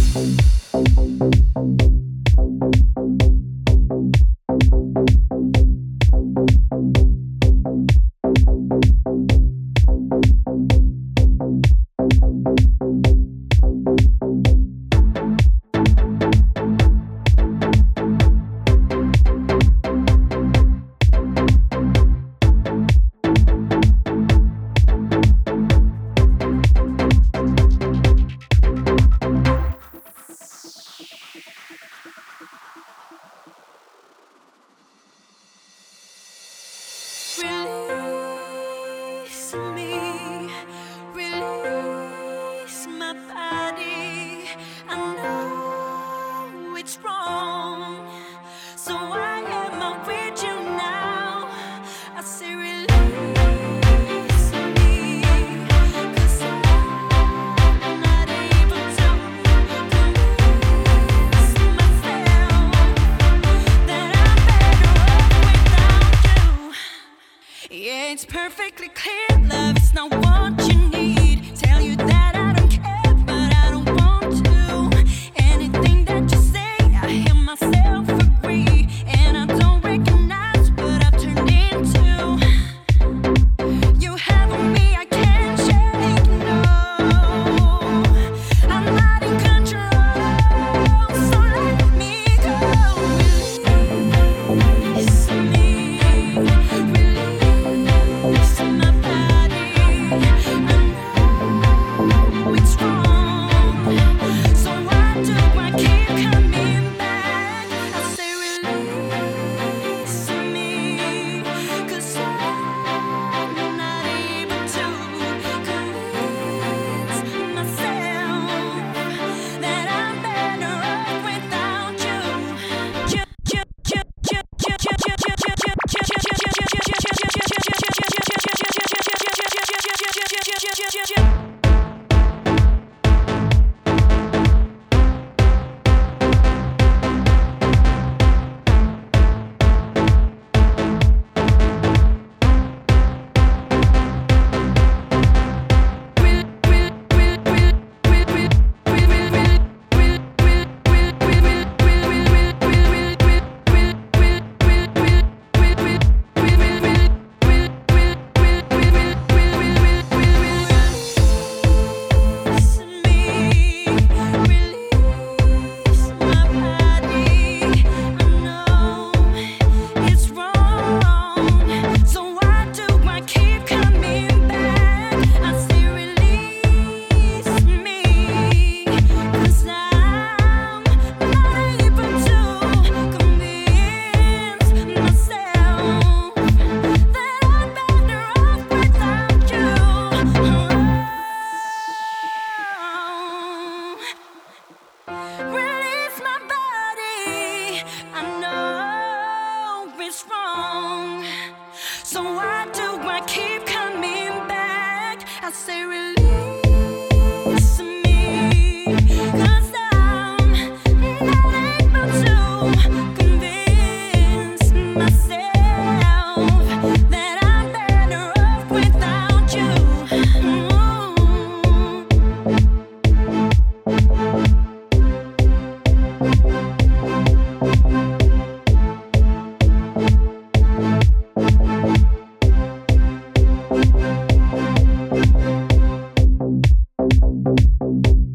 Release me, release my body. I know it's wrong, so why am I with you now? I say release me, 'cause I'm not able to convince myself that I'm better off without you. Yeah, it's perfectly clear, love is not what you need. Tell you that I don't care, but I don't want to. Anything that you say, I hear myself agree, and I don't recognize what I've turned into. You have on me, I can't shake, no. I'm not in control, so let me go. Release me, release my body. I know it's wrong, so why do I keep coming back? I say release me, 'cause I'm not able to convince myself that I'm better off without you. Release my body. I know it's wrong, so why do I keep coming back? I say release me, 'cause I'm not able to convince myself that I'm better off without you. Mm.